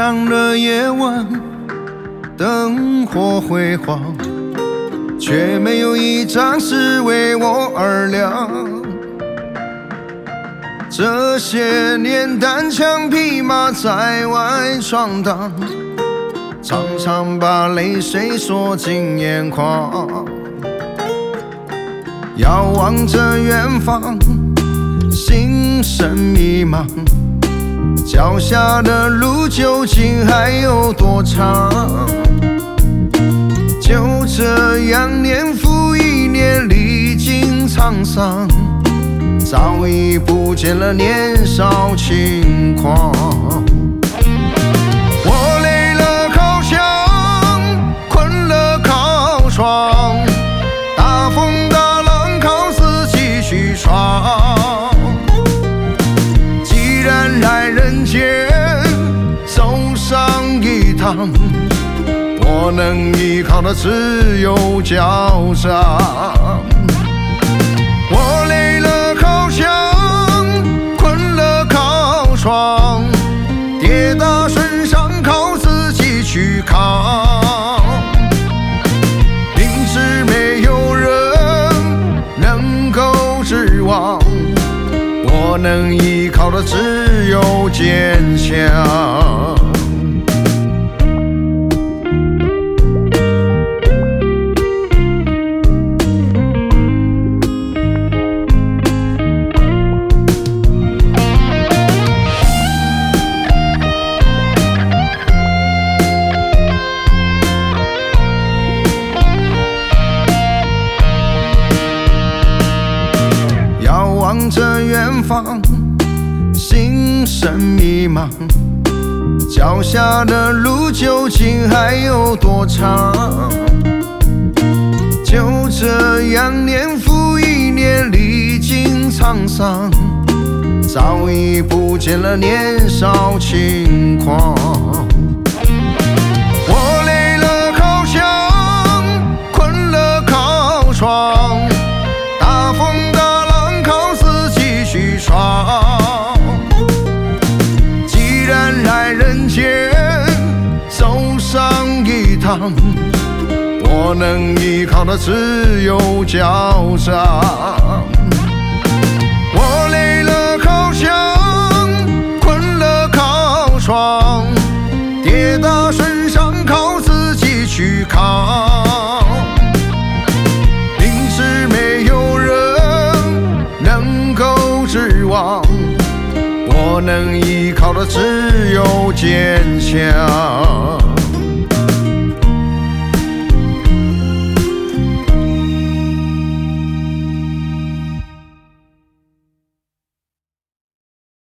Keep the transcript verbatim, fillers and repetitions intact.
亮的夜晚，灯火辉煌，却没有一盏是为我而亮。这些年单枪匹马在外闯荡，常常把泪水锁进眼眶。遥望着远方，心神迷茫，脚下的路究竟还有多长？就这样年复一年，历经沧桑，早已不见了年少轻狂。我累了靠墙，困了靠窗，大风大浪靠自己去闯。既然来人间走上一趟，我能依靠的只有脚掌。我累了靠墙，困了靠窗，跌打损伤靠自己去扛。明知没有人能够指望，我能依靠的只有坚强。望着远方，心神迷茫，脚下的路究竟还有多长？就这样年复一年，历经沧桑，早已不见了年少轻狂。我累了靠墙，困了靠窗，大风闯。既然来人间走上一趟，我能依靠的只有脚掌。我累了靠墙，困了靠窗，跌打损伤靠自己去扛。明知没有人能够指望，我能依靠的只有坚强。